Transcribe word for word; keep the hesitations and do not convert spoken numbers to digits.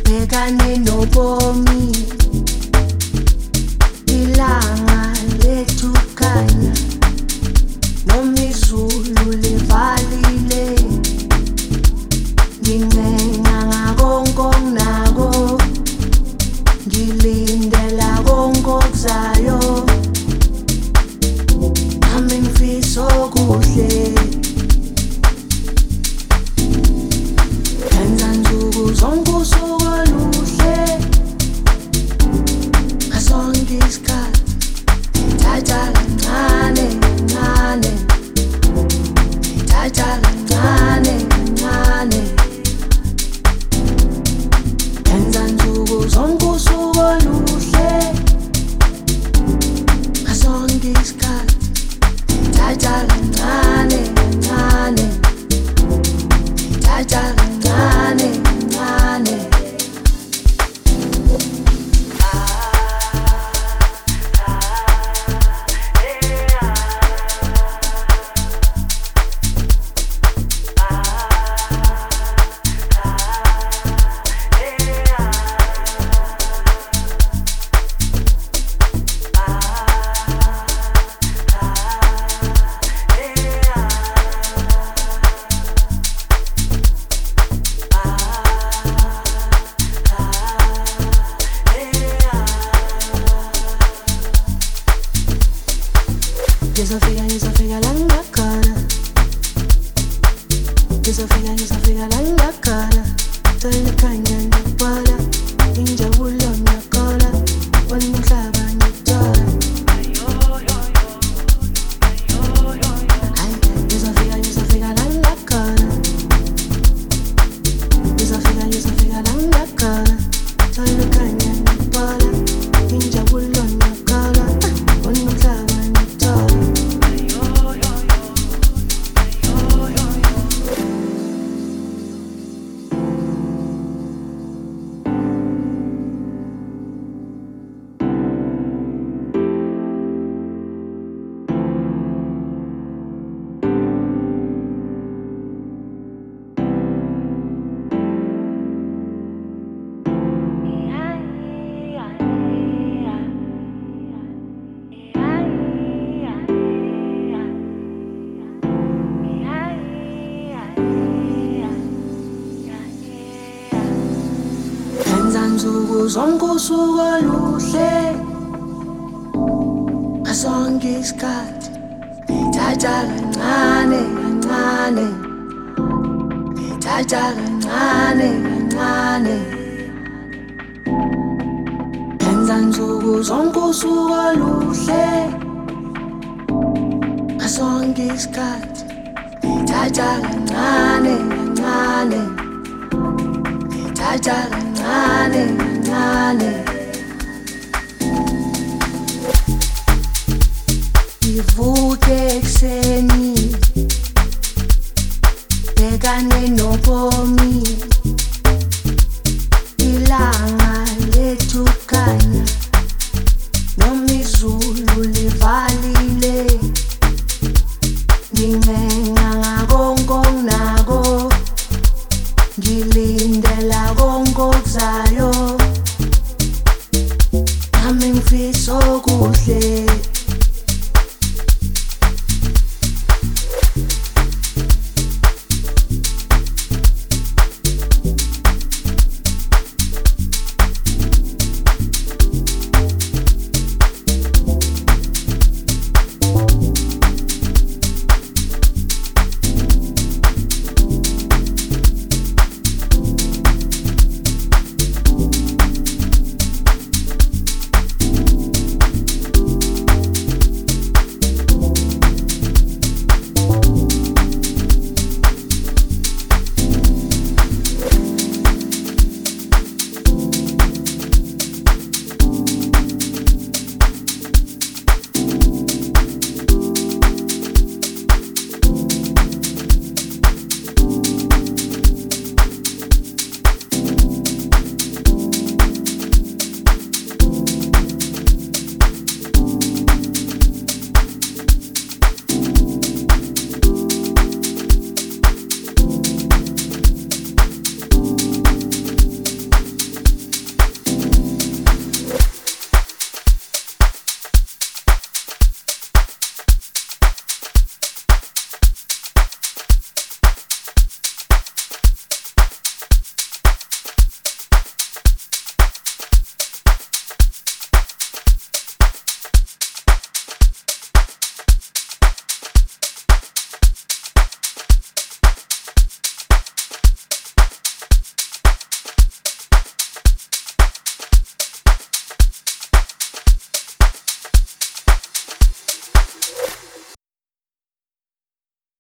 bhekane nobomi, ilanga lethu khanya noma izulu livalile, ngincenga ngakonke okunako, ngilindela konke okuzayo, nami ngifisa okuhle. Enza nsuku zonke usuku oluhle, ngasonke isikhathi ngithatha kancane kancane, ngithatha kancane kancane. Enza nsuku zonke usuku oluhle, ngasonke isikhathi ngithatha kancane kancane, ngithatha kancane kancane. Desafía, desafía la la cara. Desafía, desafía la la cara. Toda la caña no para. Inja bulo na cola. Cuando clava ni tora. Ay, desafía, desafía la la cara. Desafía, desafía la la cara. Toda la caña no para. Inja bulo na cola. Cuando clava ni tora. Nsuku zonke usuku oluhle, ngasonke isikhathi ngithatha kancane kancane, ngithatha kancane kancane. Enza nsuku zonke usuku oluhle, ngasonke isikhathi ngithatha kancane kancane, ngithatha kancane kancane. Ngivuke ekuseni, bhekane nobomi, ilanga lethu khanya noma izulu livalile, ngincenga ngakonke okunako, ngilindela konke okuzayo, nami ngifisa okuhle.